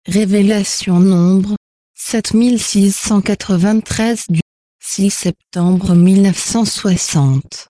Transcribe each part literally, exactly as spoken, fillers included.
Révélation Nombre, sept mille six cent quatre-vingt-treize du six septembre mille neuf cent soixante.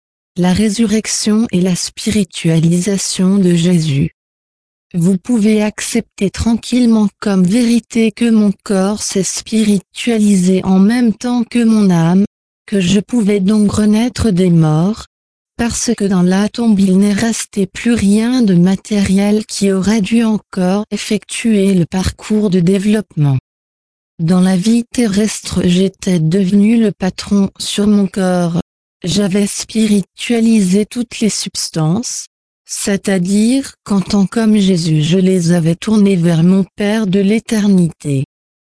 La résurrection et la spiritualisation de Jésus. Vous pouvez accepter tranquillement comme vérité que mon corps s'est spiritualisé en même temps que mon âme, que je pouvais donc renaître des morts, parce que dans la tombe il n'est resté plus rien de matériel qui aurait dû encore effectuer le parcours de développement. Dans la vie terrestre j'étais devenu le patron sur mon corps, j'avais spiritualisé toutes les substances, c'est-à-dire qu'en tant comme Jésus je les avais tournées vers mon Père de l'éternité.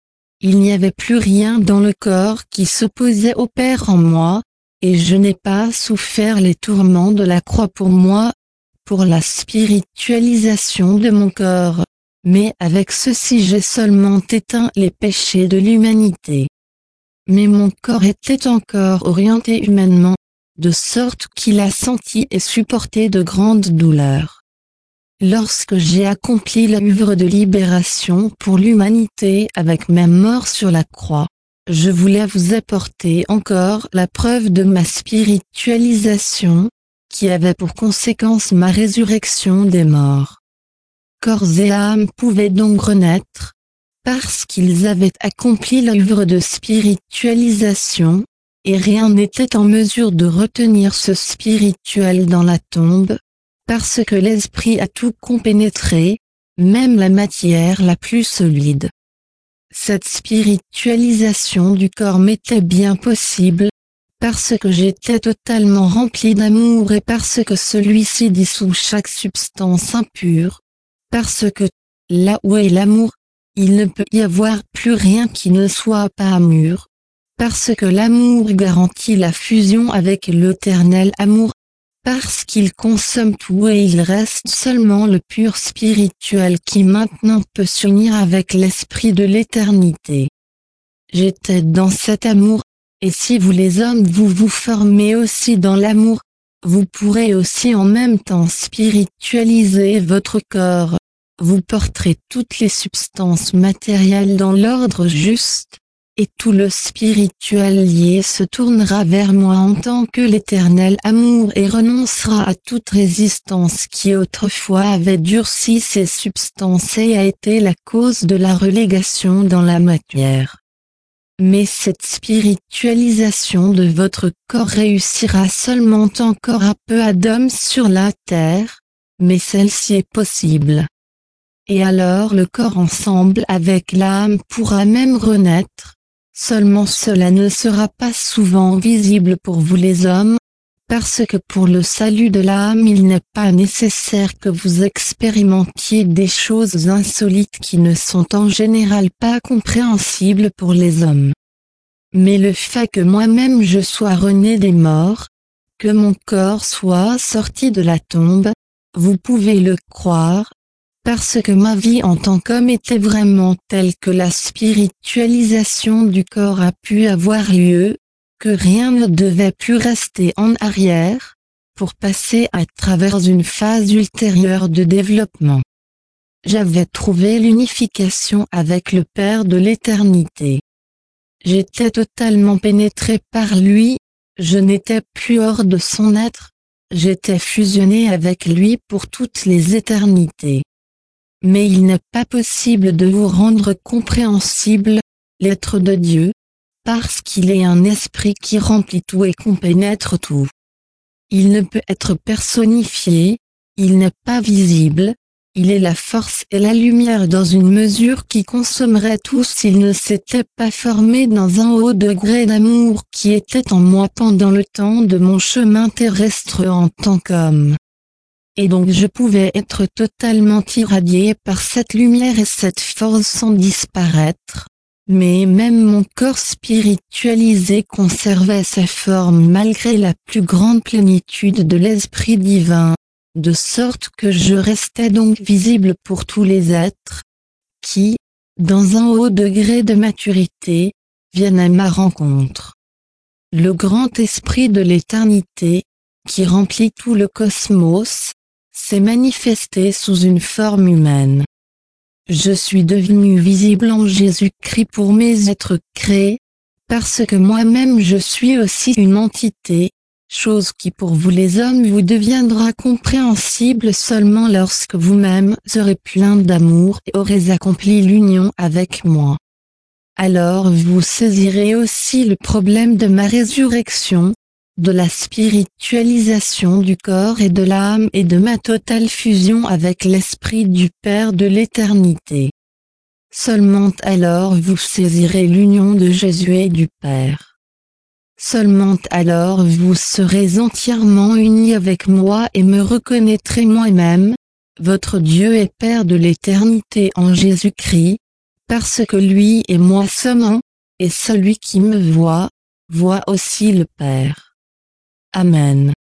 Il n'y avait plus rien dans le corps qui s'opposait au Père en moi, et je n'ai pas souffert les tourments de la croix pour moi, pour la spiritualisation de mon corps, mais avec ceci j'ai seulement éteint les péchés de l'humanité. Mais mon corps était encore orienté humainement, de sorte qu'il a senti et supporté de grandes douleurs. Lorsque j'ai accompli l'œuvre de libération pour l'humanité avec ma mort sur la croix, je voulais vous apporter encore la preuve de ma spiritualisation, qui avait pour conséquence ma résurrection des morts. Corps et âme pouvaient donc renaître, parce qu'ils avaient accompli l'œuvre de spiritualisation, et rien n'était en mesure de retenir ce spirituel dans la tombe, parce que l'esprit a tout compénétré, même la matière la plus solide. Cette spiritualisation du corps m'était bien possible, parce que j'étais totalement rempli d'amour et parce que celui-ci dissout chaque substance impure, parce que, là où est l'amour, il ne peut y avoir plus rien qui ne soit pas amour, parce que l'amour garantit la fusion avec l'éternel amour, parce qu'il consomme tout et il reste seulement le pur spirituel qui maintenant peut s'unir avec l'esprit de l'éternité. J'étais dans cet amour, et si vous les hommes vous vous formez aussi dans l'amour, vous pourrez aussi en même temps spiritualiser votre corps, vous porterez toutes les substances matérielles dans l'ordre juste, et tout le spirituel lié se tournera vers moi en tant que l'éternel amour et renoncera à toute résistance qui autrefois avait durci ces substances et a été la cause de la relégation dans la matière. Mais cette spiritualisation de votre corps réussira seulement encore à peu à d'hommes sur la terre, mais celle-ci est possible. Et alors le corps ensemble avec l'âme pourra même renaître. Seulement cela ne sera pas souvent visible pour vous les hommes, parce que pour le salut de l'âme il n'est pas nécessaire que vous expérimentiez des choses insolites qui ne sont en général pas compréhensibles pour les hommes. Mais le fait que moi-même je sois rené des morts, que mon corps soit sorti de la tombe, vous pouvez le croire, parce que ma vie en tant qu'homme était vraiment telle que la spiritualisation du corps a pu avoir lieu, que rien ne devait plus rester en arrière, pour passer à travers une phase ultérieure de développement. J'avais trouvé l'unification avec le Père de l'éternité. J'étais totalement pénétré par lui, je n'étais plus hors de son être, j'étais fusionné avec lui pour toutes les éternités. Mais il n'est pas possible de vous rendre compréhensible, l'être de Dieu, parce qu'il est un esprit qui remplit tout et compénètre tout. Il ne peut être personnifié, il n'est pas visible, il est la force et la lumière dans une mesure qui consommerait tout s'il ne s'était pas formé dans un haut degré d'amour qui était en moi pendant le temps de mon chemin terrestre en tant qu'homme. Et donc je pouvais être totalement irradié par cette lumière et cette force sans disparaître, mais même mon corps spiritualisé conservait sa forme malgré la plus grande plénitude de l'Esprit divin, de sorte que je restais donc visible pour tous les êtres, qui, dans un haut degré de maturité, viennent à ma rencontre. Le grand esprit de l'éternité, qui remplit tout le cosmos, s'est manifesté sous une forme humaine. je suis devenu visible en Jésus-Christ pour mes êtres créés, parce que moi-même je suis aussi une entité, chose qui pour vous les hommes vous deviendra compréhensible seulement lorsque vous-même serez plein d'amour et aurez accompli l'union avec moi. Alors vous saisirez aussi le problème de ma résurrection, de la spiritualisation du corps et de l'âme et de ma totale fusion avec l'Esprit du Père de l'éternité. Seulement alors vous saisirez l'union de Jésus et du Père. Seulement alors vous serez entièrement unis avec moi et me reconnaîtrez moi-même, votre Dieu et Père de l'éternité en Jésus-Christ, parce que lui et moi sommes un, et celui qui me voit, voit aussi le Père. Amen.